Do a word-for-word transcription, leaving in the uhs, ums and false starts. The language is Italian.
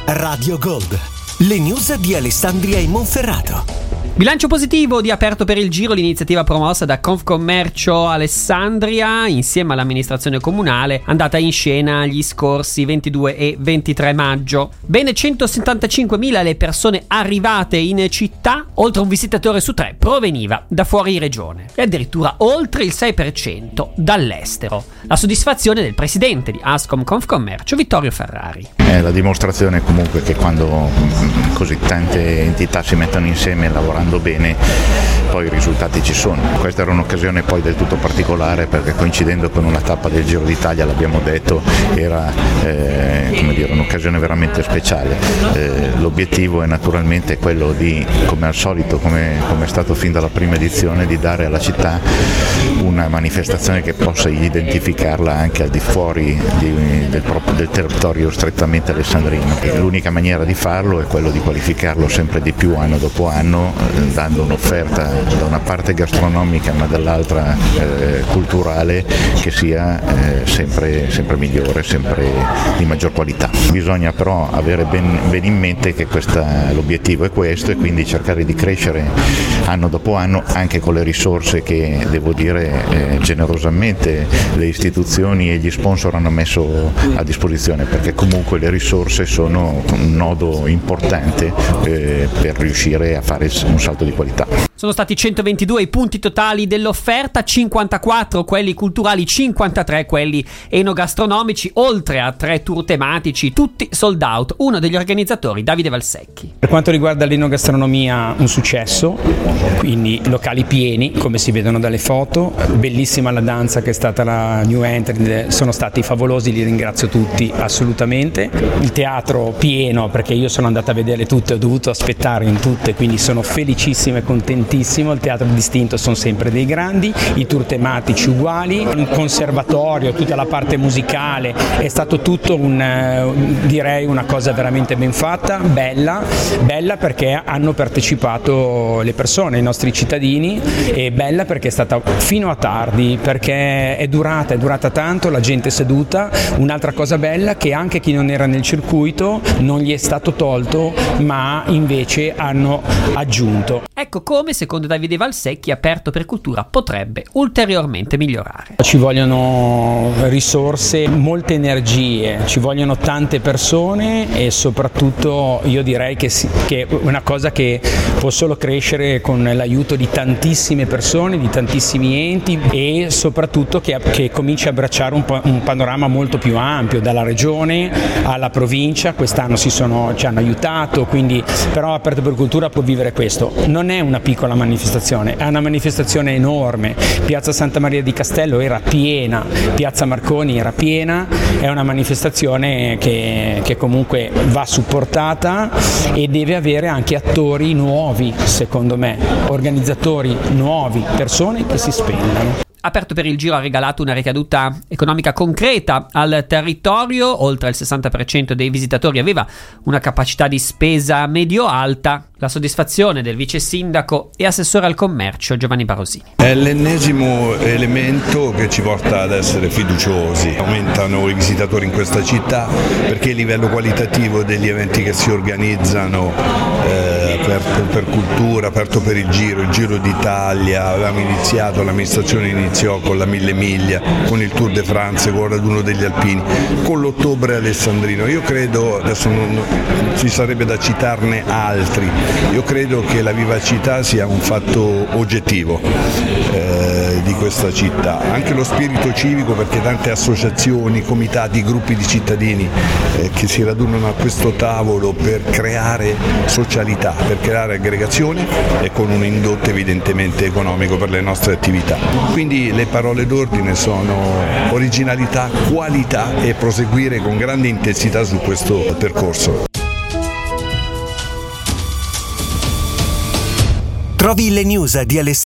Radio Gold, le news di Alessandria e Monferrato. Bilancio positivo di Aperto per il Giro, l'iniziativa promossa da Confcommercio Alessandria insieme all'amministrazione comunale, andata in scena gli scorsi ventidue e ventitré maggio. Bene centosettantacinquemila le persone arrivate in città, oltre un visitatore su tre proveniva da fuori regione e addirittura oltre il sei per cento dall'estero. La soddisfazione del presidente di Ascom Confcommercio, Vittorio Ferrari. È la dimostrazione comunque che quando così tante entità si mettono insieme lavorando bene, poi i risultati ci sono. Questa era un'occasione poi del tutto particolare perché, coincidendo con una tappa del Giro d'Italia, l'abbiamo detto, era eh, come dire, un'occasione veramente speciale. Eh, l'obiettivo è naturalmente quello di, come al solito, come, come è stato fin dalla prima edizione, di dare alla città una manifestazione che possa identificarla anche al di fuori di, del, del territorio strettamente alessandrino. L'unica maniera di farlo è quello di qualificarlo sempre di più anno dopo anno, dando un'offerta da una parte gastronomica ma dall'altra eh, culturale che sia eh, sempre, sempre migliore, sempre di maggior qualità. Bisogna però avere ben, ben in mente che questa, l'obiettivo è questo, e quindi cercare di crescere anno dopo anno anche con le risorse che, devo dire, eh, generosamente le istituzioni e gli sponsor hanno messo a disposizione, perché comunque le risorse sono un nodo importante eh, per riuscire a fare un salto di qualità. Sono stati centoventidue i punti totali dell'offerta, cinquantaquattro quelli culturali, cinquantatré quelli enogastronomici, oltre a tre tour tematici, tutti sold out. Uno degli organizzatori, Davide Valsecchi. Per quanto riguarda l'enogastronomia, un successo, quindi locali pieni, come si vedono dalle foto, bellissima la danza che è stata la new entry, sono stati favolosi, li ringrazio tutti assolutamente. Il teatro pieno, perché io sono andato a vedere tutte, ho dovuto aspettare in tutte, quindi sono felicissimo e contentissimo. Il teatro distinto sono sempre dei grandi, i tour tematici uguali, un conservatorio, tutta la parte musicale, è stato tutto un, direi una cosa veramente ben fatta, bella, bella perché hanno partecipato le persone, i nostri cittadini, e bella perché è stata fino a tardi, perché è durata, è durata tanto, la gente è seduta. Un'altra cosa bella che anche chi non era nel circuito non gli è stato tolto, ma invece hanno aggiunto. Ecco come, secondo Davide Valsecchi, Aperto per Cultura potrebbe ulteriormente migliorare. Ci vogliono risorse, molte energie, ci vogliono tante persone, e soprattutto io direi che, sì, che è una cosa che può solo crescere con l'aiuto di tantissime persone, di tantissimi enti, e soprattutto che, che cominci a abbracciare un, un panorama molto più ampio, dalla regione alla provincia. Quest'anno si sono, ci hanno aiutato, quindi però Aperto per Cultura può vivere questo. Non è una piccola manifestazione, è una manifestazione enorme. Piazza Santa Maria di Castello era piena, Piazza Marconi era piena, è una manifestazione che, che comunque va supportata e deve avere anche attori nuovi, secondo me, organizzatori nuovi, persone che si spendano. Aperto per il Giro ha regalato una ricaduta economica concreta al territorio. Oltre il sessanta per cento dei visitatori aveva una capacità di spesa medio-alta. La soddisfazione del vice sindaco e assessore al commercio Giovanni Barosini. È l'ennesimo elemento che ci porta ad essere fiduciosi. Aumentano i visitatori in questa città perché il livello qualitativo degli eventi che si organizzano, eh, aperto per cultura, aperto per il Giro, il Giro d'Italia, avevamo iniziato, l'amministrazione iniziò con la Mille Miglia, con il Tour de France, con il raduno degli Alpini, con l'Ottobre Alessandrino. Io credo, adesso non, non, ci sarebbe da citarne altri, io credo che la vivacità sia un fatto oggettivo eh, di questa città, anche lo spirito civico, perché tante associazioni, comitati, gruppi di cittadini eh, che si radunano a questo tavolo per creare socialità, per creare aggregazione e con un indotto evidentemente economico per le nostre attività. Quindi le parole d'ordine sono originalità, qualità e proseguire con grande intensità su questo percorso. Trovi le news di Alessandria